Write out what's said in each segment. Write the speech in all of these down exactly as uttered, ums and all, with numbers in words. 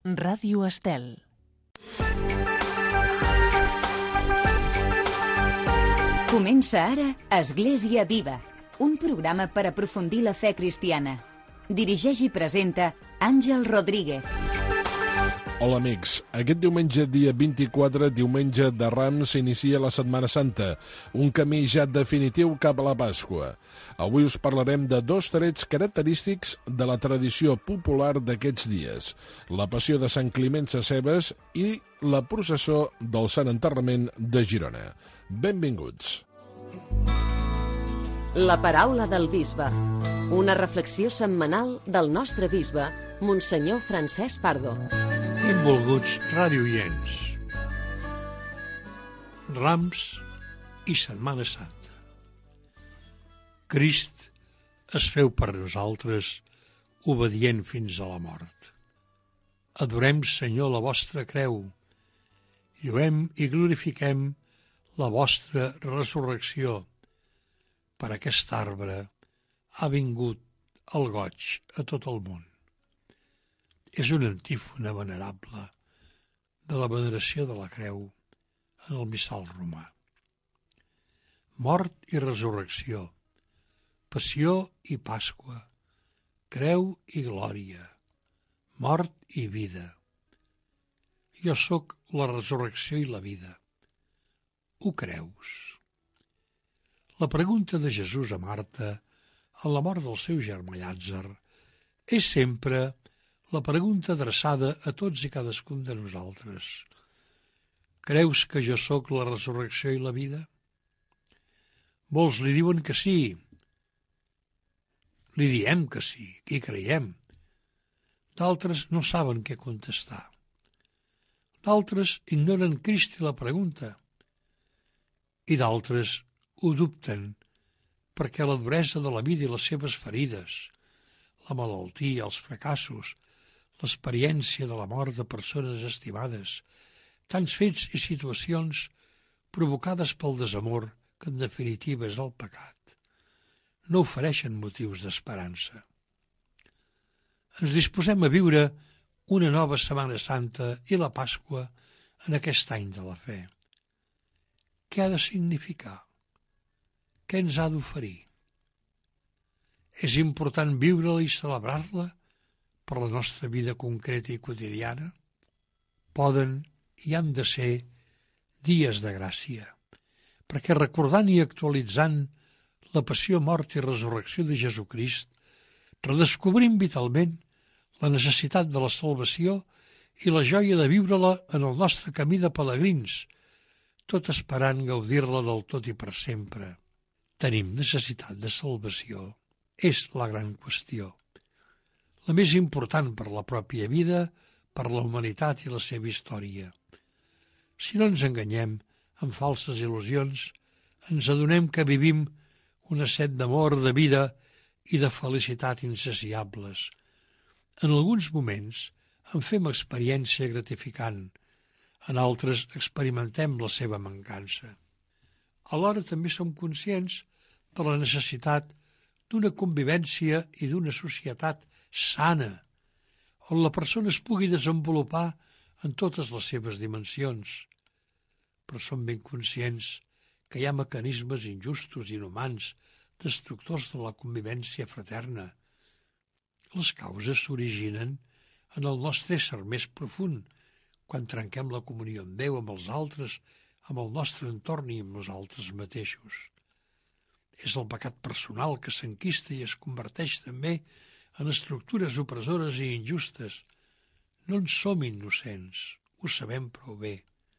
Ràdio Estel. Comença ara Església Viva, un programa per aprofundir la fe cristiana. Dirigeix i presenta Àngel Rodríguez. Hola amics, aquest diumenge dia vint-i-quatre, diumenge de Rams, s'inicia la Setmana Santa, un camí ja definitiu cap a la Pasqua. Avui us parlarem de dos trets característics de la tradició popular d'aquests dies, la passió de Sant Climent Sescebes i la processó del Sant Enterrament de Girona. Benvinguts. La paraula del bisbe, una reflexió setmanal del nostre bisbe, Monsenyor Francesc Pardo. Benvolguts radioients. Rams i Setmana Santa. Crist es feu per nosaltres obedient fins a la mort. Adorem, Senyor, la vostra creu. Lluem i glorifiquem la vostra resurrecció. Per aquest arbre ha vingut el goig a tot el món. És una antífona venerable de la veneració de la creu en el missal romà. Mort i resurrecció, passió i Pasqua, creu i glòria, mort i vida. Jo sóc la resurrecció i la vida. Ho creus? La pregunta de Jesús a Marta en la mort del seu germà Llàtzer és sempre la pregunta adreçada a tots i cadascun de nosaltres. Creus que jo sóc la resurrecció i la vida? Molts li diuen que sí. Li diem que sí, que hi creiem. D'altres no saben què contestar. D'altres ignoren Crist i la pregunta. I d'altres ho dubten perquè la duresa de la vida i les seves ferides, la malaltia, els fracassos, l'experiència de la mort de persones estimades, tants fets i situacions provocades pel desamor, que en definitiva és el pecat, no ofereixen motius d'esperança. Ens disposem a viure una nova Setmana Santa i la Pasqua en aquest any de la fe. Què ha de significar? Què ens ha d'oferir? És important viure-la i celebrar-la per la nostra vida concreta i quotidiana? Poden i han de ser dies de gràcia, perquè recordant i actualitzant la passió, mort i resurrecció de Jesucrist, redescobrim vitalment la necessitat de la salvació i la joia de viure-la en el nostre camí de pelegrins, tot esperant gaudir-la del tot i per sempre. Tenim necessitat de salvació. És la gran qüestió. La més important per la pròpia vida, per la humanitat i la seva història. Si no ens enganyem amb falses il·lusions, ens adonem que vivim una set d'amor, de vida i de felicitat insaciables. En alguns moments en fem experiència gratificant, en altres experimentem la seva mancança. Alhora també som conscients de la necessitat d'una convivència i d'una societat sana, on la persona es pugui desenvolupar en totes les seves dimensions. Però som ben conscients que hi ha mecanismes injustos i inhumans, destructors de la convivència fraterna. Les causes s'originen en el nostre ésser més profund, quan trenquem la comunió amb Déu, amb els altres, amb el nostre entorn i amb nosaltres mateixos. És el pecat personal que s'enquista i es converteix també en estructures opressores i injustes. No en som innocents, ho sabem prou bé.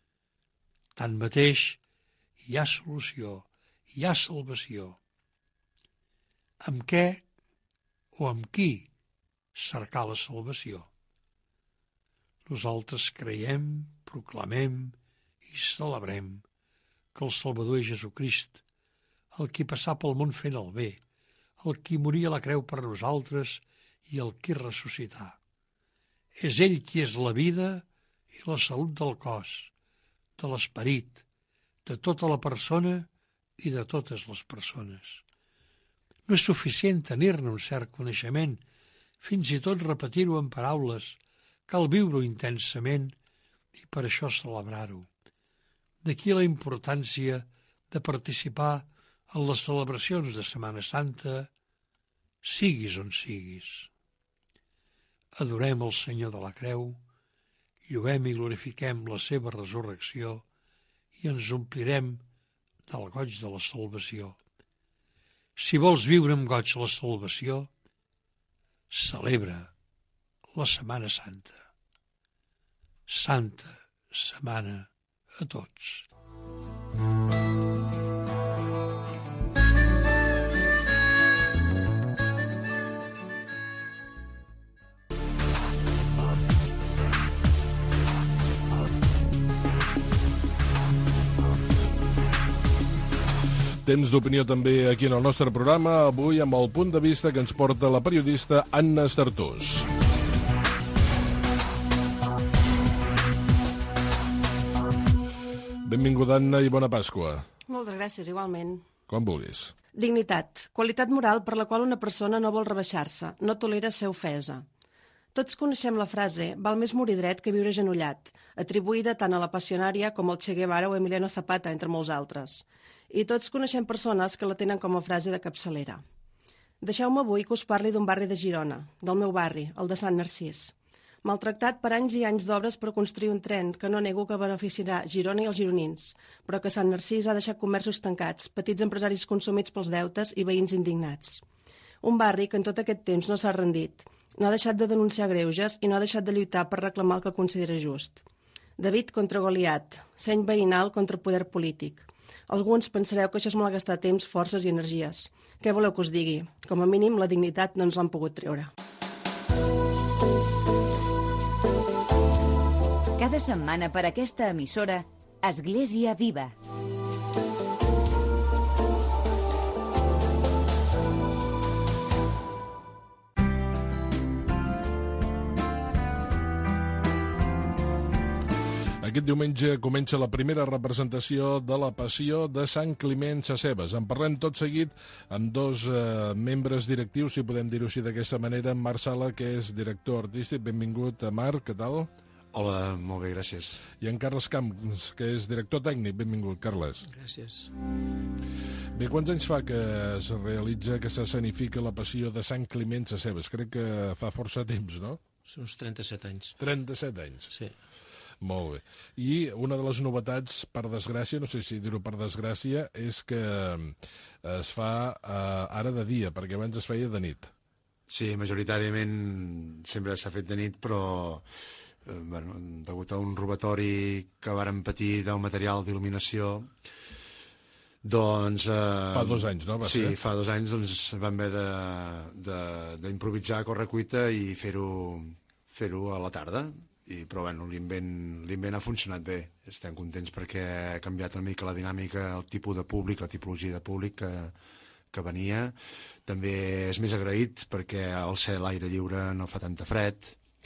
Tanmateix, hi ha solució, hi ha salvació. Amb què o amb qui cercar la salvació? Nosaltres creiem, proclamem i celebrem que el Salvador és Jesucrist, el qui passà pel món fent el bé, el qui moria a la creu per nosaltres i el qui ressuscità. És ell qui és la vida i la salut del cos, de l'esperit, de tota la persona i de totes les persones. No és suficient tenir-ne un cert coneixement, fins i tot repetir-ho en paraules, Cal viure-ho intensament i per això celebrar-ho. D'aquí la importància de participar en les celebracions de Setmana Santa, siguis on siguis. Adorem el Senyor de la Creu, lloem i glorifiquem la seva resurrecció i ens omplirem del goig de la salvació. Si vols viure amb goig la salvació, celebra la Setmana Santa. Santa Setmana a tots. Temps d'opinió també aquí en el nostre programa, avui amb el punt de vista que ens porta la periodista Anna Sartós. Benvinguda, Anna, i bona Pasqua. Moltes gràcies, igualment. Com vulguis. Dignitat, qualitat moral per la qual una persona no vol rebaixar-se, no tolera ser ofesa. Tots coneixem la frase «val més morir dret que viure genollat», atribuïda tant a la Passionària com al Che Guevara o Emiliano Zapata, entre molts altres. I tots coneixem persones que la tenen com a frase de capçalera. Deixeu-me avui que us parli d'un barri de Girona, del meu barri, el de Sant Narcís. Maltractat per anys i anys d'obres per construir un tren que no nego que beneficiarà Girona i els gironins, però que Sant Narcís ha deixat comerços tancats, petits empresaris consumits pels deutes i veïns indignats. Un barri que en tot aquest temps no s'ha rendit, no ha deixat de denunciar greuges i no ha deixat de lluitar per reclamar el que considera just. David contra Goliat, seny veïnal contra poder polític. Alguns pensareu que això és malgastar temps, forces i energies. Què voleu que us digui? Com a mínim, la dignitat no ens l'han pogut treure. Cada setmana per aquesta emissora, Església Viva. Aquest diumenge comença la primera representació de la Passió de Sant Climent Sescebes. En parlem tot seguit amb dos eh, membres directius, si podem dir-ho així d'aquesta manera, en Marc Sala, que és director artístic. Benvingut, Marc, què tal? Hola, molt bé, gràcies. I en Carles Camps, que és director tècnic. Benvingut, Carles. Gràcies. Bé, quants anys fa que es realitza, que s'escenifica la Passió de Sant Climent Sescebes? Crec que fa força temps, no? Són uns trenta-set anys. trenta-set anys. Sí. Molt bé. I una de les novetats, per desgràcia, no sé si dir-ho per desgràcia, és que es fa eh, ara de dia, perquè abans es feia de nit. Sí, majoritàriament sempre s'ha fet de nit, però eh, bueno, degut a un robatori que varen patir del material d'il·luminació, doncs... Eh, fa dos anys, no? Va sí, ser? fa dos anys doncs, vam haver d'improvisar a correcuita i fer-ho fer-ho a la tarda. I, però bueno, l'invent ha funcionat bé. Estem contents perquè ha canviat una mica la dinàmica, el tipus de públic, la tipologia de públic que, que venia. També és més agraït perquè al ser a l'aire lliure no fa tanta fred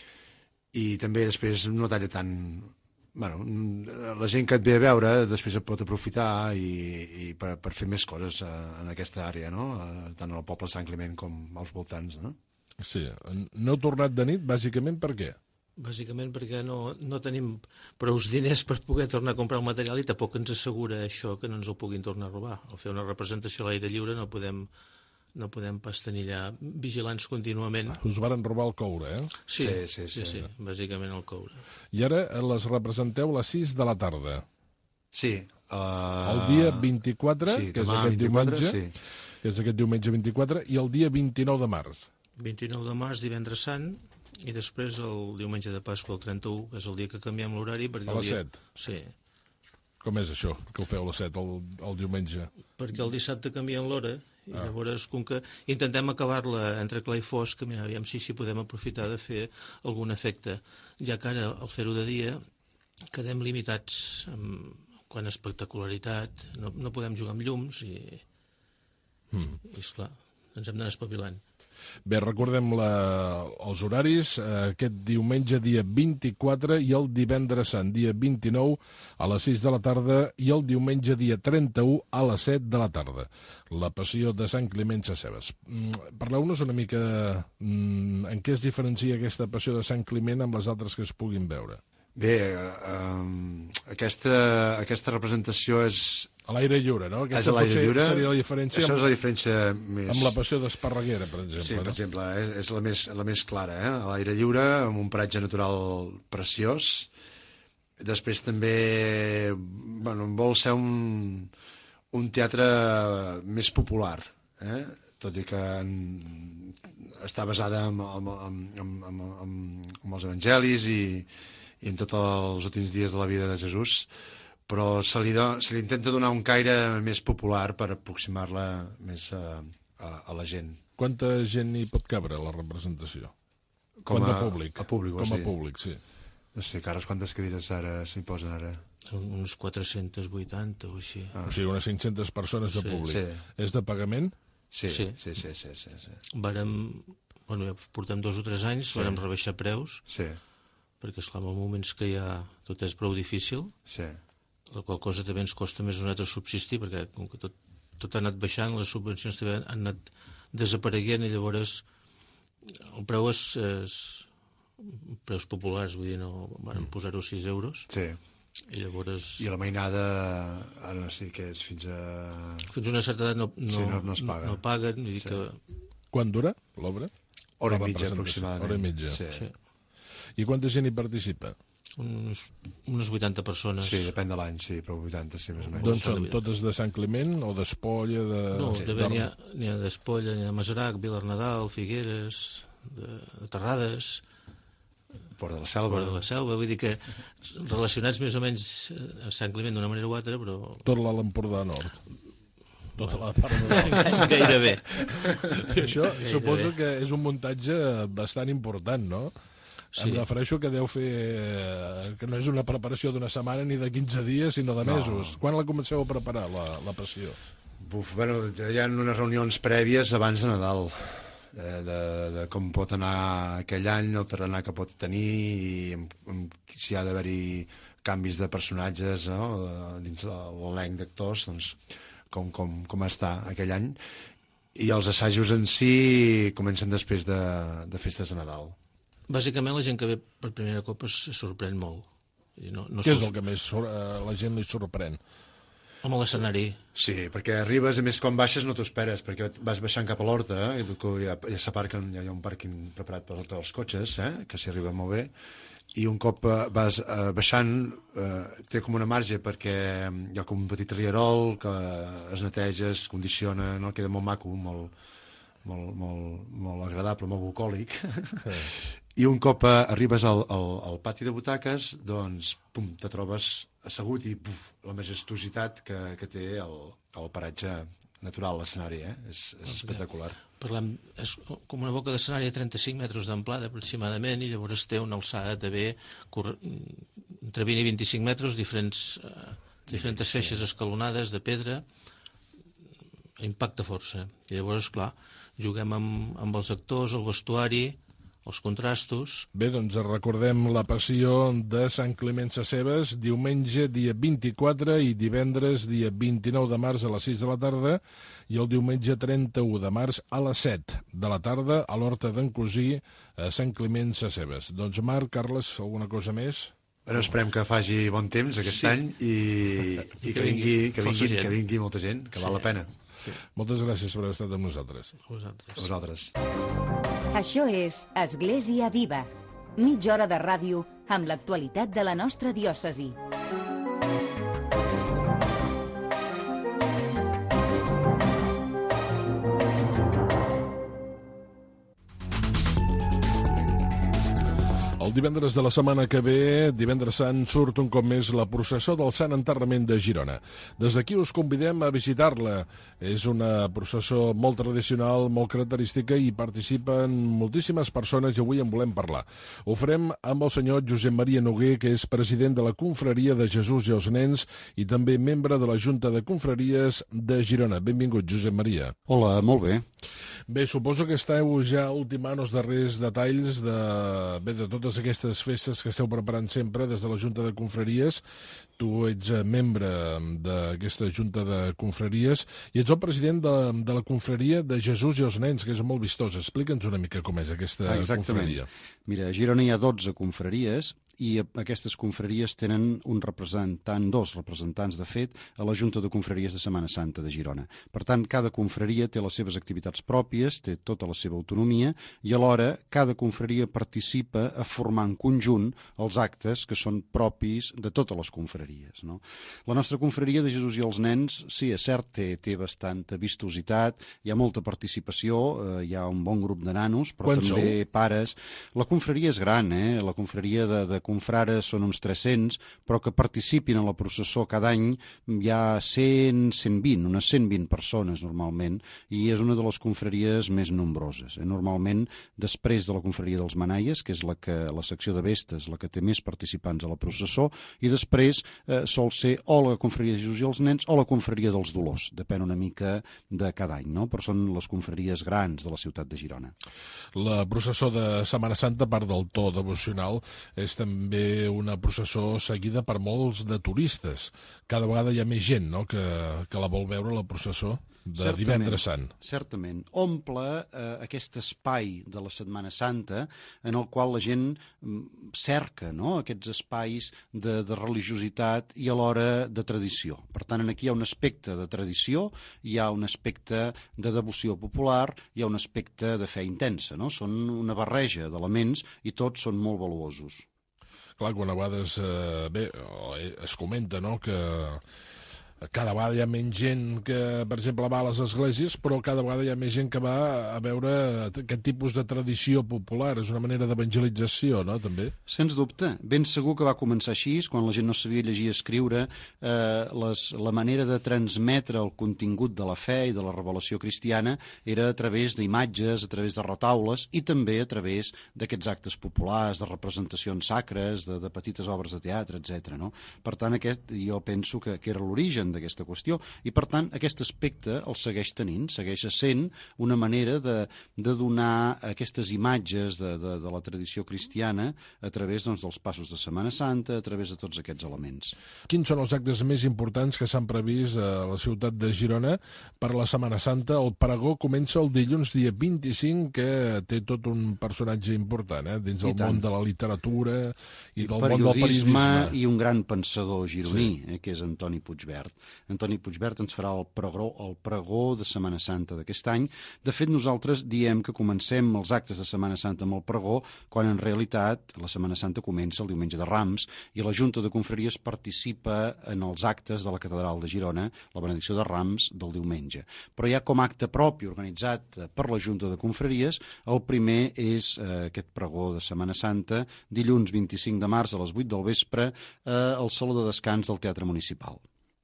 i també després no talla tant... Bueno, la gent que et ve a veure després et pot aprofitar i, i per, per fer més coses en aquesta àrea, no? Tant al poble de Sant Climent com als voltants, no? Sí. No heu tornat de nit, bàsicament, per què? Bàsicament perquè no, no tenim prou diners per poder tornar a comprar el material i tampoc ens assegura això que no ens ho puguin tornar a robar. Al fer una representació a l'aire lliure no podem, no podem pas tenir allà vigilants contínuament. Us varen robar el coure, eh? Sí, sí, sí, sí, sí. sí, bàsicament el coure. I ara les representeu a les sis de la tarda. Sí. Uh... El dia vint-i-quatre, sí, que és demà, aquest vint-i-quatre, diumenge, sí. que és aquest diumenge vint-i-quatre, i el dia vint-i-nou de març. vint-i-nou de març, divendres sant, i després el diumenge de Pasqua, el trenta-u, que és el dia que canviem l'horari. A les dia... set? Sí. Com és això, que ho feu a les set, el, el diumenge? Perquè el dissabte canvien l'hora, i Ah. llavors, com que intentem acabar-la entre clar i fosc, mira, aviam si, si podem aprofitar de fer algun efecte, ja que ara, al fer-ho de dia, quedem limitats amb, quant a espectacularitat, no, no podem jugar amb llums i, Mm. i esclar, ens hem d'anar espavilant. Bé, recordem la, els horaris, aquest diumenge dia vint-i-quatre i el divendres sant dia vint-i-nou a les sis de la tarda i el diumenge dia trenta-u a les set de la tarda. La passió de Sant Climent Sescebes. Parleu-nos una mica en què es diferencia aquesta passió de Sant Climent amb les altres que es puguin veure. Bé, eh, aquesta, aquesta representació és... A l'aire lliure, no? Aquesta és a l'aire lliure. Seria la diferència. Això amb, és la diferència més... Amb la passió d'Esparreguera, per exemple. Sí, per no? exemple, és, és la, més, la més clara, eh? A l'aire lliure, amb un paratge natural preciós. Després també, bueno, vol ser un, un teatre més popular, eh? Tot i que en, està basada en, en, en, en, en, en, en els evangelis i, i en tots els últims dies de la vida de Jesús, però se li, do, se li intenta donar un caire més popular per aproximar-la més a, a, a la gent. Quanta gent hi pot cabre a la representació? Com Quant a, de públic? A públic, Com sí. a públic, sí. No sé, Carles, quantes cadires ara s'hi posen ara? Uns quatre-cents vuitanta o així. Ah. O sigui, unes cinc-centes persones de Sí, públic. sí. És de pagament? Sí, Sí. sí, sí, sí, sí, sí. Vàrem, bueno, ja portem dos o tres anys, Sí. vàrem rebaixar preus, Sí, perquè, esclar, en moments que ja tot és prou difícil, sí. la qual cosa també ens costa més o menys subsistir, perquè com que tot, tot ha anat baixant, les subvencions també han anat desapareguent i llavors el preu és, és preus populars, vull dir, no van posar-ho a sis euros Sí. i llavors I la mainada, ara sí que és fins a... fins a una certa edat no, no, Sí, no- no es paga. no paguen, vull dir Sí. que Quant dura l'obra? Hora La i mitja, representació. aproximadament. Hora i mitja. Sí. sí, I quanta gent hi participa? uns, unes vuitanta persones. Sí, depèn de l'any, sí, però vuitanta, sí, més o menys. Doncs Doncs són totes de Sant Climent o d'Espolla? De... No, sí, de n'hi ha, n'hi ha d'Espolla, n'hi ha de Masarac, Vilarnadal, Figueres, de, de Terrades, Port de la Selva. Port de la Selva, vull dir que relacionats més o menys a Sant Climent d'una manera o altra, però Tot l'Alt Empordà Nord. Tota la part de... gairebé. I això suposo que és un muntatge bastant important, no? Sí. Em refereixo que deu fer... eh, que no és una preparació d'una setmana ni de quinze dies, sinó de mesos. No. Quan la comenceu a preparar, la, la passió? Buf, bueno, hi ha unes reunions prèvies abans de Nadal, eh, de, de com pot anar aquell any, el tarannà que pot tenir, i amb, amb, si ha d'haver-hi canvis de personatges, no? Dins l'elenc d'actors, doncs, com, com, com està aquell any. I els assajos en si comencen després de, de festes de Nadal. Bàsicament la gent que ve per primera cop es sorprèn molt. I no, no Què és sus- el que més sor- eh, la gent li sorprèn? Home, l'escenari. Sí, perquè arribes, a més, quan baixes no t'ho esperes, perquè vas baixant cap a l'horta, eh, i tu- ja, ja s'aparquen, ja hi ha un pàrquing preparat per als cotxes, eh, que s'hi arriba molt bé, i un cop eh, vas eh, baixant, eh, té com una marge, perquè hi ha com un petit rierol que es neteja, es condiciona, no? Queda molt maco, molt, molt, molt, molt agradable, molt bucòlic. I un cop eh, arribes al, al, al pati de butaques, doncs, pum, te trobes assegut i puf, la majestuositat que, que té el, el paratge natural, l'escenari, eh? És, és espectacular. Parlem, és com una boca d'escenari de trenta-cinc metres d'amplada aproximadament, i llavors té una alçada també cor... entre vint i vint-i-cinc metres, diferents, eh, diferents sí. feixes escalonades de pedra, impacta força. I llavors, clar, juguem amb, amb els actors, el vestuari, els contrastos. Bé, doncs recordem la passió de Sant Climent Sescebes, diumenge dia vint-i-quatre i divendres dia vint-i-nou de març a les sis de la tarda i el diumenge trenta-u de març a les set de la tarda a l'Horta d'en Cosí a Sant Climent Sescebes. Doncs Marc, Carles, alguna cosa més? Bueno, esperem que faci bon temps aquest sí. any i, i que, vingui, que, vingui, que vingui molta gent, que sí. val la pena. Sí. Moltes gràcies per haver estat amb nosaltres. A vosaltres. A vosaltres. Això és Església Viva, mitja hora de ràdio amb l'actualitat de la nostra diòcesi. El El divendres de la setmana que ve, divendres sant, surt un cop més la processó del Sant Enterrament de Girona. Des d'aquí us convidem a visitar-la. És una processó molt tradicional, molt característica i participen moltíssimes persones i avui en volem parlar. Ho farem amb el senyor Josep Maria Noguer, que és president de la Confraria de Jesús i els Nens i també membre de la Junta de Confraries de Girona. Benvingut, Josep Maria. Hola, molt bé. Bé, suposo que esteu ja ultimant els darrers detalls de, bé, de totes aquestes festes que esteu preparant sempre des de la Junta de Confraries. Tu ets membre d'aquesta Junta de Confraries i ets el president de, de la Confraria de Jesús i els Nens, que és molt vistosa. Explica'ns una mica com és aquesta Exactament. confraria. Mira, a Girona hi ha dotze confraries i aquestes confraries tenen un representant, dos representants, de fet, a la Junta de Confraries de Setmana Santa de Girona. Per tant, cada confraria té les seves activitats pròpies, té tota la seva autonomia i alhora cada confraria participa a formar en conjunt els actes que són propis de totes les confraries, no? La nostra confraria de Jesús i els Nens, sí, és cert, té, té bastanta vistositat, hi ha molta participació, eh, hi ha un bon grup de nanos, però Quants també sou? pares. La confraria és gran, eh? La confraria de, de confrares són uns tres-cents, però que participin a la processó cada any hi ha cent, cent vint, unes cent vint persones normalment, i és una de les confraries més nombroses. Eh? Normalment, després de la confraria dels Manaies, que és la, que, la secció de Vestes, la que té més participants a la processó, i després eh, sol ser o la confraria de Jesús i els Nens o la confraria dels Dolors, depèn una mica de cada any, no? Però són les confraries grans de la ciutat de Girona. La processó de Setmana Santa, a part del to devocional, és també una processó seguida per molts de turistes. Cada vegada hi ha més gent, no?, que, que la vol veure, la processó de Certament, divendres sant. Certament. Omple eh, aquest espai de la Setmana Santa en el qual la gent mm, cerca, no?, aquests espais de, de religiositat i alhora de tradició. Per tant, aquí hi ha un aspecte de tradició, hi ha un aspecte de devoció popular, hi ha un aspecte de fe intensa, no? Són una barreja d'elements i tots són molt valuosos. Clar, quan a vegades, eh, bé, es comenta, no?, que cada vegada hi ha menys gent que, per exemple, va a les esglésies, però cada vegada hi ha més gent que va a veure aquest tipus de tradició popular. És una manera d'evangelització, no?, també? Sens dubte. Ben segur que va començar així, quan la gent no sabia llegir i escriure, eh, les, la manera de transmetre el contingut de la fe i de la revelació cristiana era a través d'imatges, a través de retaules i també a través d'aquests actes populars, de representacions sacres, de, de petites obres de teatre, etcètera, no? Per tant, aquest, jo penso que, que era l'origen d'aquesta qüestió i, per tant, aquest aspecte el segueix tenint, segueix sent una manera de, de donar aquestes imatges de, de, de la tradició cristiana a través, doncs, dels passos de Setmana Santa, a través de tots aquests elements. Quins són els actes més importants que s'han previst a la ciutat de Girona per la Setmana Santa? El pregó comença el dilluns dia vint-i-cinc, que té tot un personatge important, eh? Dins del món de la literatura i, I del món del periodisme. I un gran pensador gironí, sí. eh, que és Antoni Puigvert. Antoni Puigvert ens farà el pregó, el pregó de Setmana Santa d'aquest any. De fet, nosaltres diem que comencem els actes de Setmana Santa amb el pregó, quan en realitat la Setmana Santa comença el diumenge de Rams i la Junta de Confraries participa en els actes de la Catedral de Girona, la benedicció de Rams del diumenge. Però ja com a acte propi organitzat per la Junta de Confraries, el primer és eh, aquest pregó de Setmana Santa, dilluns vint-i-cinc de març a les vuit del vespre eh, al Saló de Descans del Teatre Municipal.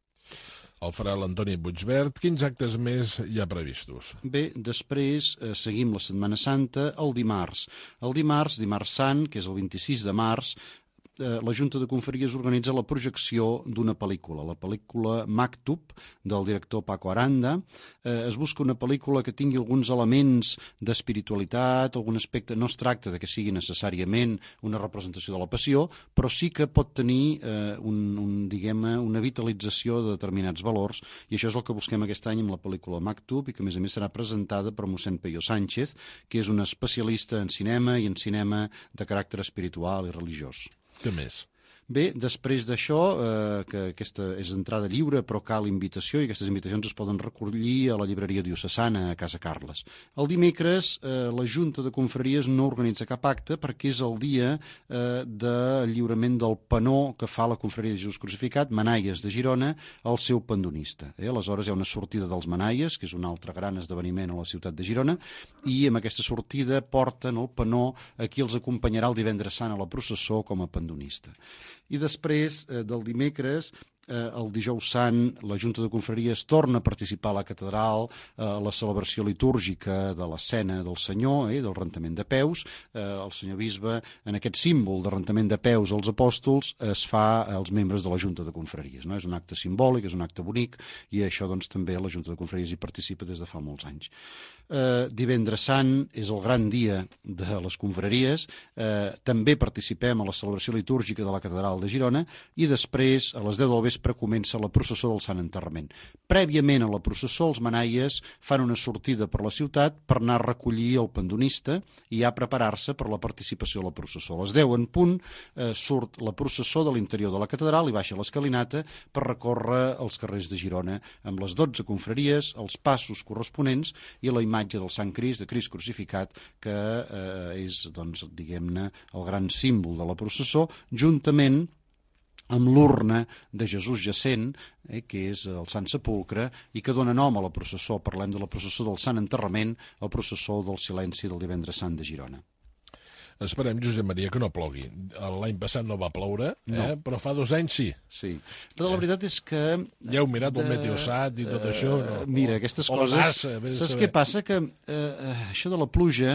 El farà l'Antoni Puigvert. Quins actes més hi ha previstos? Bé, després eh, seguim la Setmana Santa el dimarts. El dimarts, dimarts sant, que és el vint-i-sis de març, eh, la Junta de Confraries organitza la projecció d'una pel·lícula, la pel·lícula Maktub, del director Paco Aranda. Eh, es busca una pel·lícula que tingui alguns elements d'espiritualitat, algun aspecte. No es tracta de que sigui necessàriament una representació de la passió, però sí que pot tenir eh, un, un, diguem-ne, una vitalització de determinats valors, i això és el que busquem aquest any amb la pel·lícula Maktub, i que a més a més serà presentada per mossèn Peyo Sánchez, que és un especialista en cinema i en cinema de caràcter espiritual i religiós. Què més? Bé, després d'això, eh, que aquesta és entrada lliure, però cal invitació, i aquestes invitacions es poden recollir a la llibreria diocesana a Casa Carles. El dimecres, eh, la Junta de Confraries no organitza cap acte perquè és el dia eh, de lliurament del penó que fa la Confraria de Jesús Crucificat, Manaies de Girona, al seu pendonista. Eh? Aleshores hi ha una sortida dels Manaies, que és un altre gran esdeveniment a la ciutat de Girona, i amb aquesta sortida porten el penó a qui els acompanyarà el divendres sant a la processó com a pendonista. I després eh, del dimecres, eh, el dijous sant, la Junta de Confraries torna a participar a la catedral eh, a la celebració litúrgica de l'escena del Senyor, eh, del rentament de peus. Eh, el senyor bisbe, en aquest símbol de rentament de peus als apòstols, es fa als membres de la Junta de Confraries. No? És un acte simbòlic, és un acte bonic, i això doncs, també la Junta de Confraries hi participa des de fa molts anys. Eh, divendres sant és el gran dia de les confraries, eh, també participem a la celebració litúrgica de la catedral de Girona, i després a les deu del vespre comença la processó del Sant Enterrament. Prèviament a la processó els manaies fan una sortida per la ciutat per anar a recollir el pendonista i ja preparar-se per la participació a la processó. A les deu en punt eh, surt la processó de l'interior de la catedral i baixa l'escalinata per recórrer els carrers de Girona amb les dotze confraries, els passos corresponents i la imatge del Sant Crist, de Crist crucificat, que eh, és, doncs, diguem-ne, el gran símbol de la processó, juntament amb l'urna de Jesús jacent, eh, que és el Sant Sepulcre, i que dona nom a la processó. Parlem de la processó del Sant Enterrament, la processó del Silenci del divendres sant de Girona. Esperem, Josep Maria, que no plogui. L'any passat no va ploure, eh? No. Però fa dos anys sí. Sí. Però la veritat és que... Ja heu mirat de... el Meteosat i tot uh, això? No? Mira, aquestes o coses... NASA, saps què passa? Que eh, això de la pluja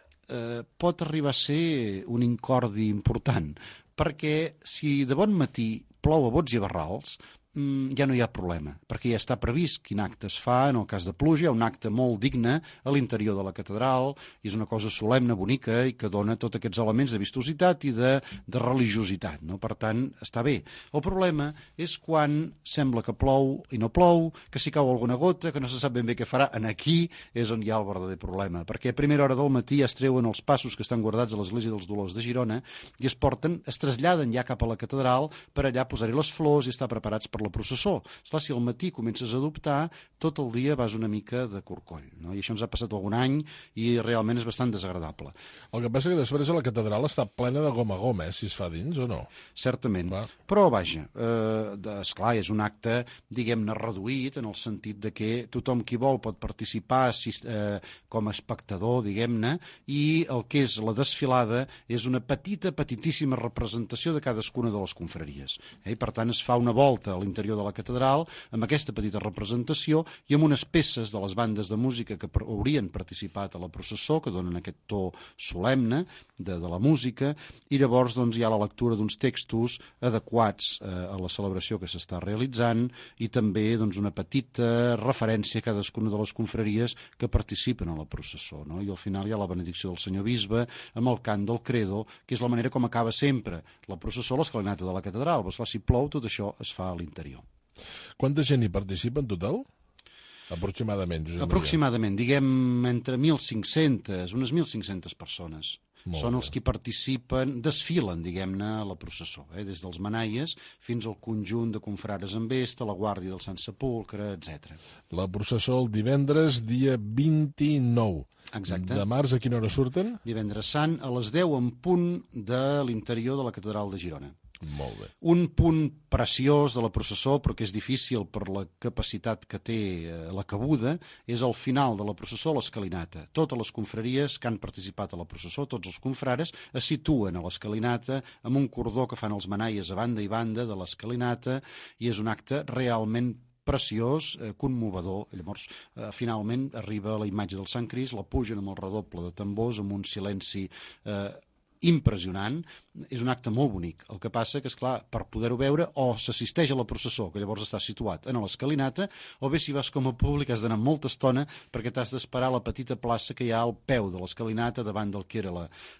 eh, pot arribar a ser un incordi important, perquè si de bon matí plou a bots i barrals, ja no hi ha problema, perquè ja està previst quin acte es fa en el cas de pluja. Hi ha un acte molt digne a l'interior de la catedral, i és una cosa solemne, bonica, i que dona tots aquests elements de vistositat i de, de religiositat, no? Per tant, està bé. El problema és quan sembla que plou i no plou, que si cau alguna gota, que no se sap ben bé què farà. En aquí és on hi ha el verdader problema, perquè a primera hora del matí es treuen els passos que estan guardats a l'Església dels Dolors de Girona i es porten, es traslladen ja cap a la catedral per allà posar-hi les flors i estar preparats per la processó. Esclar, si al matí comences a dubtar, tot el dia vas una mica de corcoll, no? I això ens ha passat algun any i realment és bastant desagradable. El que passa que després la catedral està plena de goma a goma, eh, si es fa dins o no? Certament. Va. Però, vaja, eh, esclar, és un acte, diguem-ne, reduït, en el sentit de que tothom qui vol pot participar eh, com a espectador, diguem-ne, i el que és la desfilada és una petita, petitíssima representació de cadascuna de les confraries. Eh? I, per tant, es fa una volta a l'interior de la catedral amb aquesta petita representació i amb unes peces de les bandes de música que haurien participat a la processó, que donen aquest to solemne de, de la música, i llavors doncs, hi ha la lectura d'uns textos adequats eh, a la celebració que s'està realitzant, i també doncs, una petita referència a cadascuna de les confraries que participen a la processó, no? I al final hi ha la benedicció del senyor bisbe amb el cant del credo, que és la manera com acaba sempre la processó a l'escalinata de la catedral. Però, si plou, tot això es fa a l'interior. Quanta gent hi participa en total? Aproximadament, Josep Maria. Aproximadament, diguem, entre mil cinc-centes, unes mil cinc-centes persones. Molt Són bé. els que participen, desfilen, diguem-ne, a la processó, eh? Des dels manaies fins al conjunt de confrares en vesta, la guàrdia del Sant Sepulcre, etcètera. La processó el divendres, dia vint-i-nou. Exacte. De març, a quina hora surten? Divendres sant, a les deu en punt de l'interior de la catedral de Girona. Molt bé. Un punt preciós de la processó, però que és difícil per la capacitat que té eh, la cabuda, és al final de la processó l'escalinata. Totes les confraries que han participat a la processó, tots els confrares, es situen a l'escalinata amb un cordó que fan els manaies a banda i banda de l'escalinata, i és un acte realment preciós, eh, commovedor. Llavors, eh, finalment, arriba la imatge del Sant Crist, la pugen amb el redoble de tambors, amb un silenci eh, impressionant. És un acte molt bonic. El que passa que, esclar, per poder-ho veure, o s'assisteix a la processó, que llavors està situat en l'escalinata, o bé si vas com a públic has d'anar molta estona perquè t'has d'esperar a la petita plaça que hi ha al peu de l'escalinata davant del que era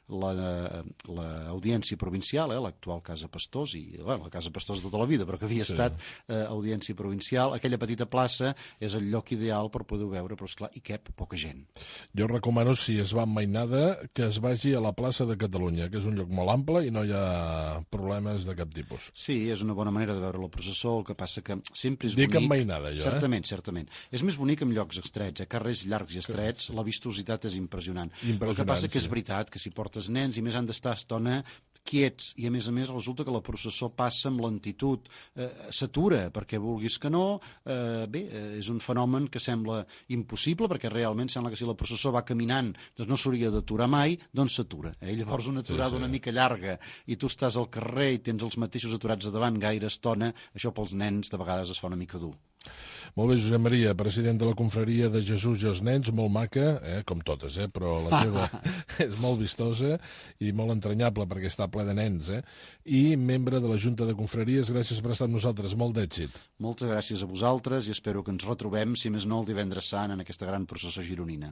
l'audiència la, la, provincial, eh, l'actual Casa Pastors, i bueno, la Casa Pastors de tota la vida, però que havia sí. estat eh, audiència provincial. Aquella petita plaça és el lloc ideal per poder-ho veure, però, esclar, hi cap poca gent. Jo recomano, si es va amb mainada, que es vagi a la plaça de Catalunya, que és un lloc molt ample, i no hi ha problemes de cap tipus. Sí, és una bona manera de veure la processó, el que passa que sempre és Dic bonic... amb mainada, jo, certament, eh? Certament, És més bonic en llocs estrets, a carrers llargs i estrets, la vistositat és impressionant. Impressionant, el que passa que és sí. veritat que si portes nens i més han d'estar estona quiets, i a més a més resulta que la processó passa amb lentitud, eh, s'atura, perquè vulguis que no, eh, bé, eh, és un fenomen que sembla impossible, perquè realment sembla que si la processó va caminant doncs no s'hauria d'aturar mai, doncs s'atura. Eh? Llavors una aturada sí, sí. una mica llarga i tu estàs al carrer i tens els mateixos aturats a davant gaire estona, això pels nens de vegades es fa una mica dur. Molt bé, Josep Maria, president de la Confraria de Jesús i els Nens, molt maca, eh, com totes, eh, però la seva és molt vistosa i molt entranyable perquè està ple de nens, eh, i membre de la Junta de Confraries. Gràcies per estar amb nosaltres, molt d'èxit. Moltes gràcies a vosaltres i espero que ens retrobem, si més no, el divendres sant en aquesta gran processó gironina.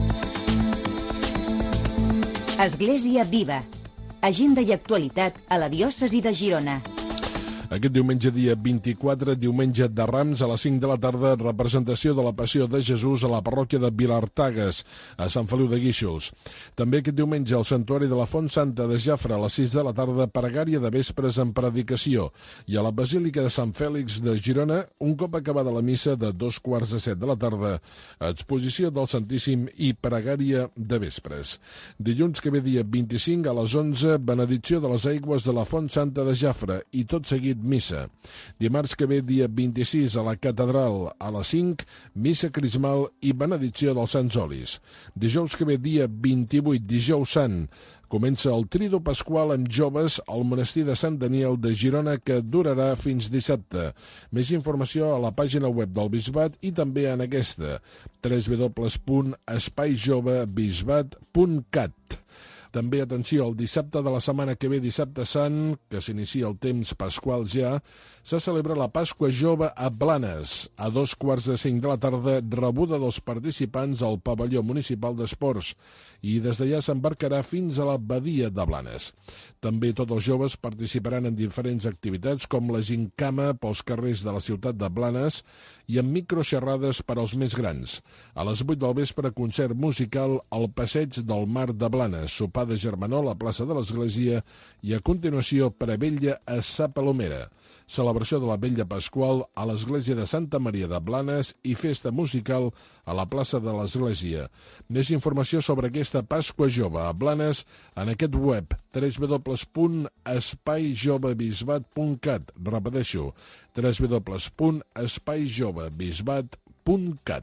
Església Viva. Agenda i actualitat a la diòcesi de Girona. Aquest diumenge, dia vint-i-quatre, diumenge de Rams, a les cinc de la tarda, representació de la Passió de Jesús a la parròquia de Vilartagues, a Sant Feliu de Guíxols. També aquest diumenge, al Santuari de la Font Santa de Jafre, a les sis de la tarda, pregària de vespres en predicació. I a la Basílica de Sant Fèlix de Girona, un cop acabada la missa de dos quarts de set de la tarda, exposició del Santíssim i pregària de vespres. Dilluns que ve, dia vint-i-cinc, a les onze, benedicció de les aigües de la Font Santa de Jafre i tot seguit missa. Dimarts que ve, dia vint-i-sis, a la catedral, a les cinc, missa crismal i benedicció dels Sants Olis. Dijous que ve, dia vint-i-vuit, dijous sant, comença el Trido Pasqual amb joves al monestir de Sant Daniel de Girona, que durarà fins dissabte. Més informació a la pàgina web del Bisbat i també en aquesta, w w w punt espai jove bisbat punt cat. També, atenció, el dissabte de la setmana que ve, dissabte sant, que s'inicia el temps pasqual ja, se celebra la Pasqua Jove a Blanes. A dos quarts de cinc de la tarda, rebuda dels participants al pavelló municipal d'esports i des d'allà s'embarcarà fins a la badia de Blanes. També tots els joves participaran en diferents activitats com la gincama pels carrers de la ciutat de Blanes i en microxerrades per als més grans. A les vuit del vespre, concert musical al Passeig del Mar de Blanes, sopar de germanor a la plaça de l'Església i a continuació prevetlla a Sa Palomera. Celebració de la Vetlla Pasqual a l'Església de Santa Maria de Blanes i festa musical a la plaça de l'Església. Més informació sobre aquesta Pasqua Jove a Blanes en aquest web w w w punt espai jove bisbat punt cat. Repeteixo, w w w punt espai jove bisbat punt cat.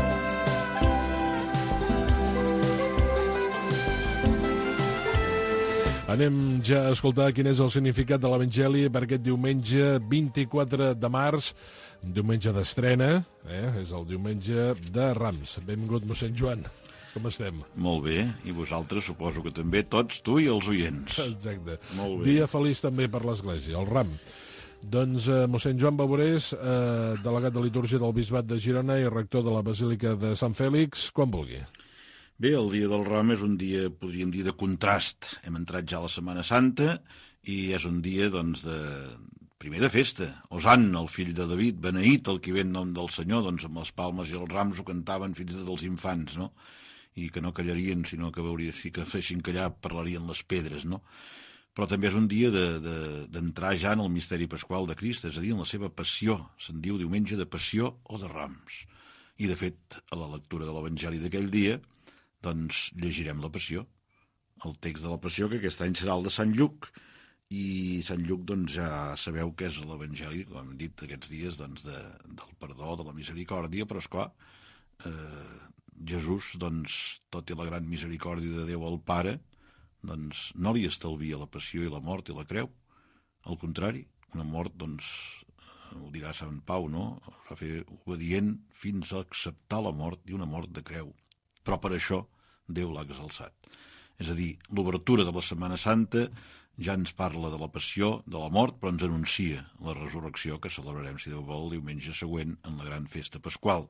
Anem ja a escoltar quin és el significat de l'Evangeli per aquest diumenge vint-i-quatre de març, un diumenge d'estrena, eh? És el diumenge de Rams. Benvingut, mossèn Joan. Com estem? Molt bé, i vosaltres suposo que també, tots, tu i els oients. Exacte. Molt bé. Dia feliç també per l'Església, el Ram. Doncs eh, mossèn Joan Baborés, eh, delegat de litúrgia del Bisbat de Girona i rector de la Basílica de Sant Fèlix, quan vulgui. Bé, el dia del Ram és un dia, podríem dir, de contrast. Hem entrat ja a la Setmana Santa i és un dia, doncs, de... primer de festa. Osann, el fill de David, beneït el qui ve en nom del Senyor, doncs amb les palmes i els rams ho cantaven fins i tot els infants, no? I que no callarien, sinó que veuria, si que fessin callar parlarien les pedres, no? Però també és un dia d'entrar de, de, ja en el misteri pasqual de Crist, és a dir, en la seva passió. Se'n diu diumenge de passió o de Rams. I, de fet, a la lectura de l'Evangeli d'aquell dia, doncs llegirem la passió, el text de la passió, que aquest any serà el de Sant Lluc, i Sant Lluc, doncs, ja sabeu que és l'Evangeli, com hem dit aquests dies, doncs, de, del perdó, de la misericòrdia, però, esclar, eh, Jesús, doncs, tot i la gran misericòrdia de Déu al Pare, doncs, no li estalvia la passió i la mort i la creu. Al contrari, una mort, doncs, ho dirà Sant Pau, no? Va fer obedient fins a acceptar la mort i una mort de creu. Però per això Déu l'ha exalçat. És a dir, l'obertura de la Setmana Santa ja ens parla de la passió, de la mort, però ens anuncia la resurrecció que celebrarem, si Déu vol, el diumenge següent en la gran festa pasqual.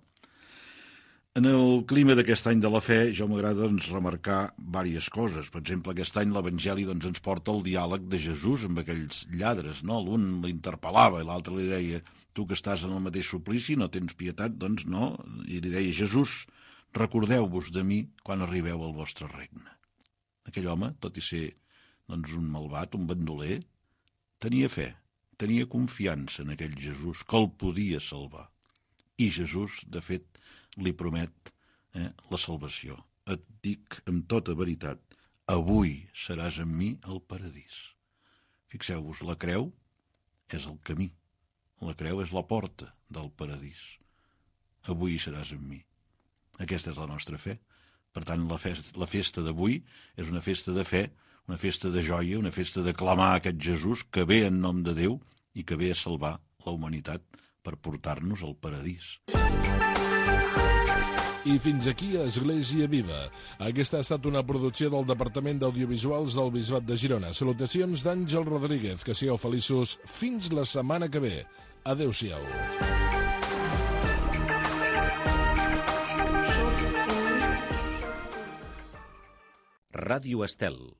En el clima d'aquest any de la fe, jo m'agrada doncs, remarcar diverses coses. Per exemple, aquest any l'Evangeli doncs, ens porta el diàleg de Jesús amb aquells lladres, no? L'un l'interpel·lava i l'altre li deia tu que estàs en el mateix suplici, no tens pietat, doncs no. I li deia Jesús, recordeu-vos de mi quan arribeu al vostre regne. Aquell home, tot i ser Doncs un malvat, un bandoler, tenia fe, tenia confiança en aquell Jesús que el podia salvar. I Jesús, de fet, li promet eh, la salvació. Et dic amb tota veritat, avui seràs amb mi al paradís. Fixeu-vos, la creu és el camí. La creu és la porta del paradís. Avui seràs amb mi. Aquesta és la nostra fe. Per tant, la festa, la festa d'avui és una festa de fe, una festa de joia, una festa de clamar a aquest Jesús que ve en nom de Déu i que ve a salvar la humanitat per portar-nos al paradís. I fins aquí Església Viva. Aquesta ha estat una producció del Departament d'Audiovisuals del Bisbat de Girona. Salutacions d'Àngel Rodríguez. Que sigueu feliços fins la setmana que ve. Adéu-siau. Ràdio Estel.